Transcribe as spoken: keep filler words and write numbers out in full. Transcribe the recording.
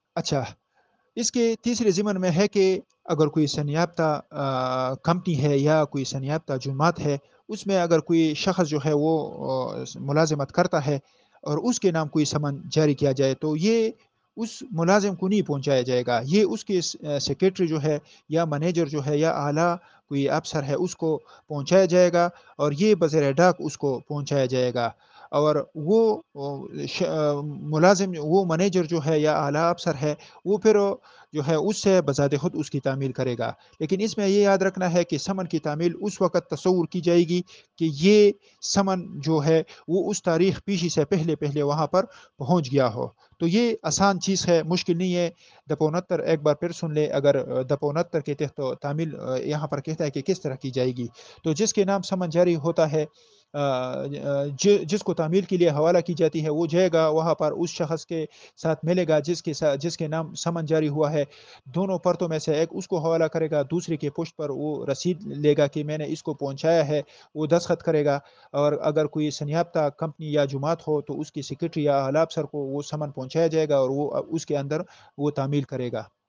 अच्छा, इसके तीसरे ज़िमन में है कि अगर कोई सनयाफ़्ता अ, कंपनी है या कोई सनयाफ़्ता जमात है, उसमें अगर कोई शख़्स जो है वो अ, स मुलाज़िमत करता है और उसके नाम कोई समन जारी किया जाए, तो ये उस मुलाज़िम को नहीं पहुँचाया जाएगा। ये उसके स अ, सेक्रेटरी जो है या मैनेजर जो है या आला कोई अफ़सर है, उसको पहुँचाया जाएगा और ये बज़ेर डाक उसको पहुँचाया जाएगा। और वो ओ श अ, मुलाज़िम वो मैनेजर जो है या आला अफ़सर है, वो फिर जो है उससे बज़ाते खुद उसकी तामील करेगा। लेकिन इसमें ये याद रखना है कि समन की तामील उस वक़्त तसव्वुर की जाएगी कि ये समन जो है वो उस तारीख़ पीशी से पहले-पहले वहाँ पर पहुँच गया हो। तो ये आसान चीज़ है, मुश्किल नहीं है। दफ़ा उनहत्तर एक बार फिर सुन लें, अगर अ, दफ़ा उनहत्तर के तहत तो तामील अ, यहाँ पर कहता है कि किस तरह की जाएगी। तो जिसके नाम समन जारी होता है, अ, अ, जि जिसको तामील के लिए हवाला की जाती है, वो जाएगा वहाँ पर उस शख़्स के साथ मिलेगा जिसके सा जिसके नाम समन जारी हुआ है। दोनों परतों में से एक उसको हवाला करेगा, दूसरे के पुष्ट पर वो रसीद लेगा कि मैंने इसको पहुँचाया है, वो दस्तखत करेगा। और अगर कोई सनियाफ्ता कंपनी या जुमात हो, तो उसकी सेक्रेटरी या आला अफ़सर को वो समन पहुँचाया जाएगा और वो अ, उसके अंदर वो तामील करेगा।